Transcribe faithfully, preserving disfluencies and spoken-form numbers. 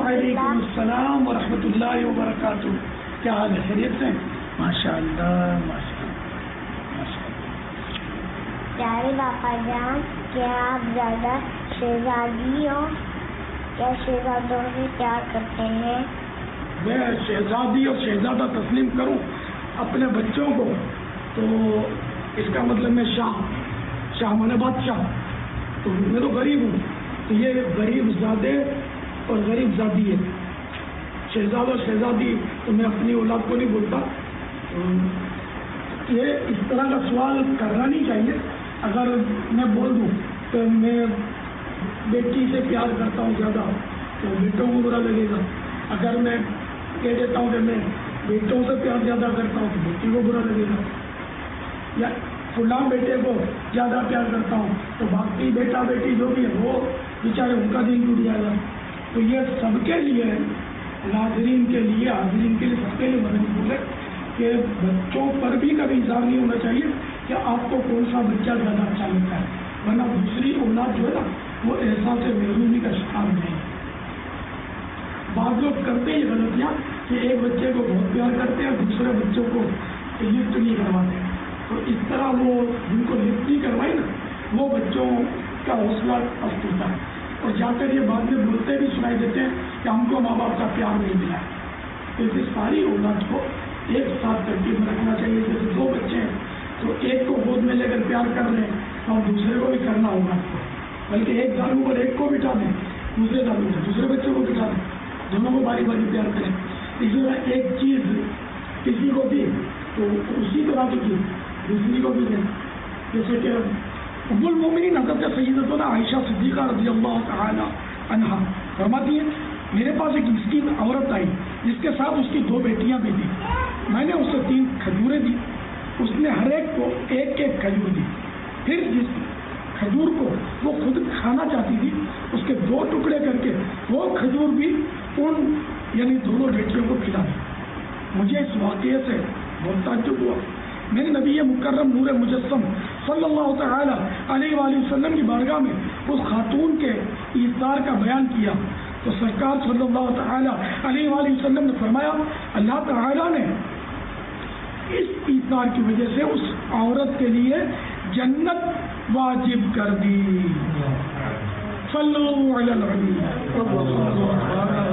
وعلیکم السلام ورحمۃ اللہ وبرکاتہ. کیا حال ہے؟ خیریت سے؟ ماشاء اللہ ماشاء اللہ ماشاء اللہ. پیارے باپا جان، کیا آپ زیادہ شہزادیوں یا شہزادوں سے پیار کرتے ہیں؟ میں شہزادی اور شہزادہ تسلیم کروں اپنے بچوں کو تو اس کا مطلب میں شاہ شاہ مانے بادشاہ. تو میں تو غریب ہوں، تو یہ غریب زادے اور غریب زادی ہے. شہزادہ شہزادی تو میں اپنی اولاد کو نہیں بولتا. یہ اس طرح کا سوال کرنا نہیں چاہیے. اگر میں بول دوں کہ میں بیٹی سے پیار کرتا ہوں زیادہ تو بیٹوں کو برا لگے گا. اگر میں کہہ دیتا ہوں کہ میں بیٹوں سے پیار زیادہ کرتا ہوں تو بیٹی کو برا لگے گا. یا فلاں بیٹے کو زیادہ پیار کرتا ہوں تو باقی بیٹا بیٹی جو بھی ہے وہ بیچارے ان کا دل ٹوٹ جائے گا. تو یہ سب کے لیے ناظرین کے لیے حاضرین کے لیے سب کے لیے مدنی بولے کہ بچوں پر بھی کبھی اظہار نہیں ہونا چاہیے کہ آپ کو کون سا بچہ زیادہ اچھا لگتا ہے، ورنہ دوسری اولاد جو ہے نا وہ احساس محرومی کا شکار نہیں. بعض لوگ کرتے ہیں غلطیاں کہ ایک بچے کو بہت پیار کرتے ہیں اور دوسرے بچوں کو لفٹ نہیں کرواتے. تو اس طرح وہ جن کو لفٹ نہیں کروائی نا وہ بچوں کا حوصلہ پست ہوتا ہے اور جا کر یہ بعد میں بولتے بھی سنائی دیتے ہیں کہ ہم کو ماں باپ کا پیار نہیں ملا. تو اسے ساری اولاد کو ایک ساتھ ترتیب میں رکھنا چاہیے. جیسے دو بچے ہیں تو ایک کو گود میں لے کر پیار کر لیں اور دوسرے کو بھی کرنا ہوگا آپ کو. بلکہ ایک دانوں پر ایک کو بٹھا دیں، دوسرے دانوں پر دوسرے بچے کو بٹھا دیں، دونوں کو باری باری پیار کریں. اسی طرح ایک چیز کسی کو دی تو اسی طرح کی چیز دوسری کو بھی دیں. جیسے کہ ام المومنین حضرت سیدتنا عائشہ صدیقہ رضی اللہ تعالی عنہا فرماتی ہیں میرے پاس ایک مسکین عورت آئی جس کے ساتھ اس کی دو بیٹیاں بھی تھیں. میں نے اسے تین کھجوریں دی، اس نے ہر ایک کو ایک ایک کھجور دی. پھر جس کھجور کو وہ خود کھانا چاہتی تھی اس کے دو ٹکڑے کر کے وہ کھجور بھی ان یعنی دونوں بیٹیوں کو کھلا دی. مجھے اس واقعے سے بہت تعجب ہوا. میں نے نبی مکرم نور مجسم صلی اللہ تعالی علیہ وآلہ وسلم کی بارگاہ میں اس خاتون کے ایثار کا بیان کیا تو سرکار صلی اللہ تعالی علیہ وآلہ وسلم نے فرمایا اللہ تعالی نے اس ایثار کی وجہ سے اس عورت کے لیے جنت واجب کر دی. صلو علی النبی.